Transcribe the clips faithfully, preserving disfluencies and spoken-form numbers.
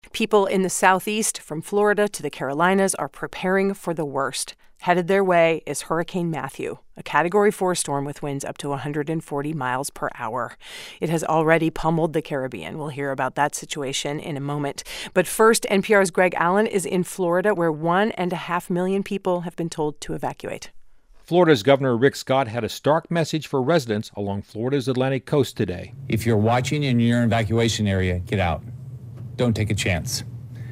People in the southeast, from Florida to the Carolinas, are preparing for the worst. Headed their way is Hurricane Matthew, a Category four storm with winds up to one hundred forty miles per hour. It has already pummeled the Caribbean. We'll hear about that situation in a moment. But first, N P R's Greg Allen is in Florida, where one and a half million people have been told to evacuate. Florida's Governor Rick Scott had a stark message for residents along Florida's Atlantic coast today. If you're watching and you're in an evacuation area, get out. Don't take a chance.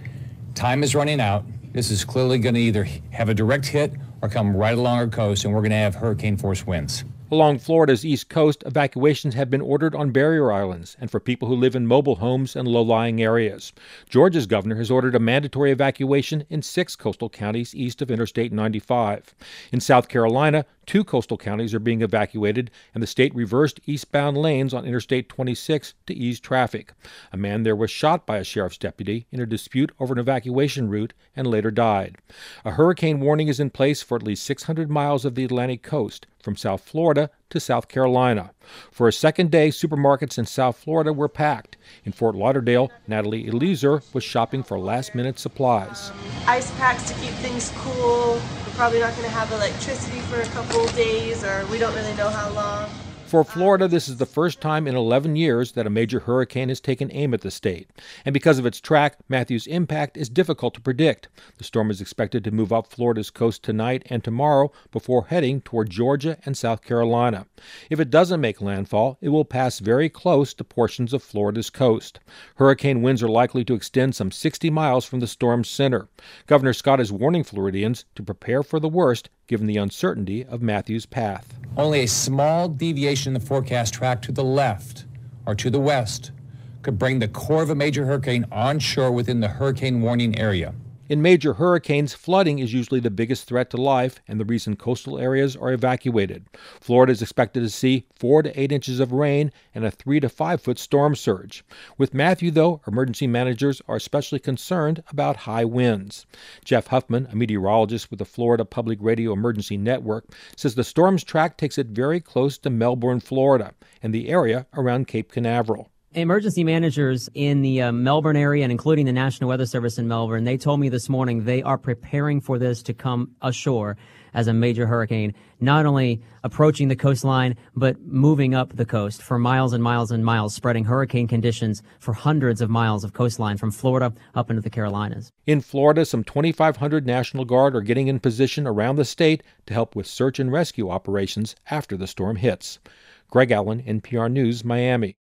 Time is running out. This is clearly going to either have a direct hit or come right along our coast, and we're going to have hurricane-force winds. Along Florida's east coast, evacuations have been ordered on barrier islands and for people who live in mobile homes and low-lying areas. Georgia's governor has ordered a mandatory evacuation in six coastal counties east of Interstate ninety-five. In South Carolina, two coastal counties are being evacuated, and the state reversed eastbound lanes on Interstate twenty-six to ease traffic. A man there was shot by a sheriff's deputy in a dispute over an evacuation route and later died. A hurricane warning is in place for at least six hundred miles of the Atlantic coast, from South Florida to South Carolina. For a second day, supermarkets in South Florida were packed. In Fort Lauderdale, Natalie Eliezer was shopping for last-minute supplies. Um, ice packs to keep things cool. We're probably not going to have electricity for a couple of days, or we don't really know how long. For Florida, this is the first time in eleven years that a major hurricane has taken aim at the state. And because of its track, Matthew's impact is difficult to predict. The storm is expected to move up Florida's coast tonight and tomorrow before heading toward Georgia and South Carolina. If it doesn't make landfall, it will pass very close to portions of Florida's coast. Hurricane winds are likely to extend some sixty miles from the storm's center. Governor Scott is warning Floridians to prepare for the worst, given the uncertainty of Matthew's path. Only a small deviation in the forecast track to the left or to the west could bring the core of a major hurricane onshore within the hurricane warning area. In major hurricanes, flooding is usually the biggest threat to life, and the reason coastal areas are evacuated. Florida is expected to see four to eight inches of rain and a three to five foot storm surge. With Matthew, though, emergency managers are especially concerned about high winds. Jeff Huffman, a meteorologist with the Florida Public Radio Emergency Network, says the storm's track takes it very close to Melbourne, Florida, and the area around Cape Canaveral. Emergency managers in the uh, Melbourne area and including the National Weather Service in Melbourne, they told me this morning they are preparing for this to come ashore as a major hurricane, not only approaching the coastline, but moving up the coast for miles and miles and miles, spreading hurricane conditions for hundreds of miles of coastline from Florida up into the Carolinas. In Florida, some twenty-five hundred National Guard are getting in position around the state to help with search and rescue operations after the storm hits. Greg Allen, N P R News, Miami.